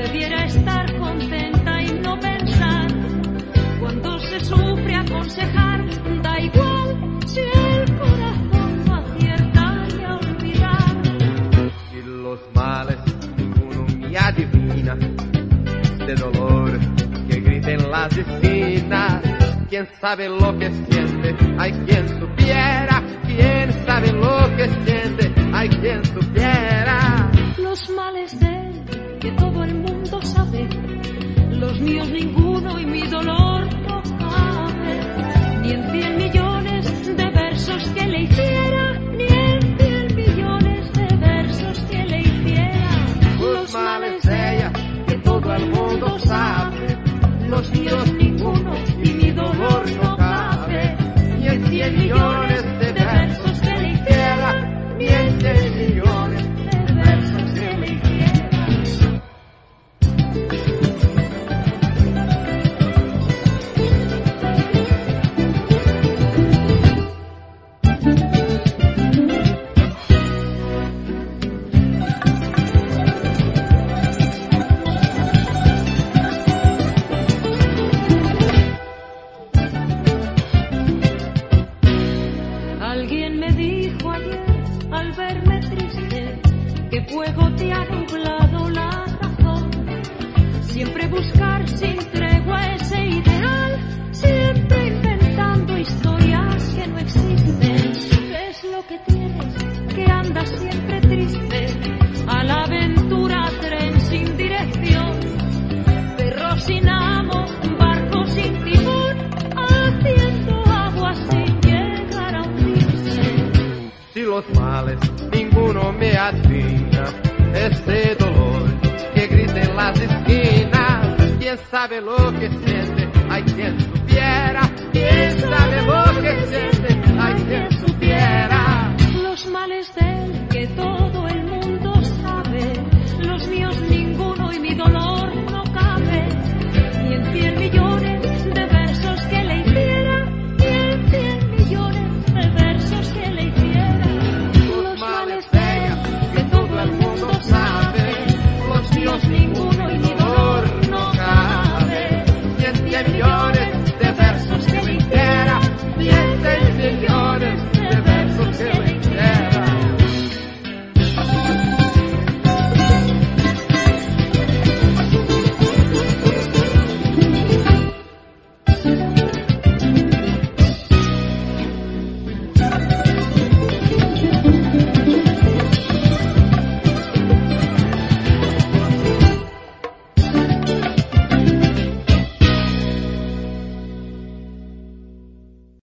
debiera estar contenta y no pensar. Cuando se sufre aconsejar, da igual si el corazón no acierta ni a olvidar. Y los males ninguno me adivina, de dolor que grita en las esquinas. ¿Quién sabe lo que siente? Hay quien supiera. ¿Quién sabe lo que siente? Hay quien supiera. Los males de él, que todo el mundo sabe, los míos ninguno y mi dolor no cabe. Ni en 100 millones de versos que le hiciera, ni en 100 millones de versos que le hiciera. Los males de ella, que todo el mundo sabe, los míos ninguno y mi dolor no cabe. Ni en 100 millones de versos que le hiciera, ni en 100 millones de versos que le hiciera. Alguien me dijo ayer, al verme triste, que fuego te ha nublado la razón. Siempre buscar sin tregua ese ideal, siempre inventando historias que no existen. ¿Qué es lo que tienes? Que andas siempre triste, a la aventura tren sin dirección, perro sin amo, barco sin timón, haciendo agua sin llegar a hundirse. Si los males ninguno me adivina, ese dolor que grita en las esquinas. ¿Quién sabe lo que siente? Hay quien supiera. ¿Quién sabe lo que siente? Hay quien supiera. Los males de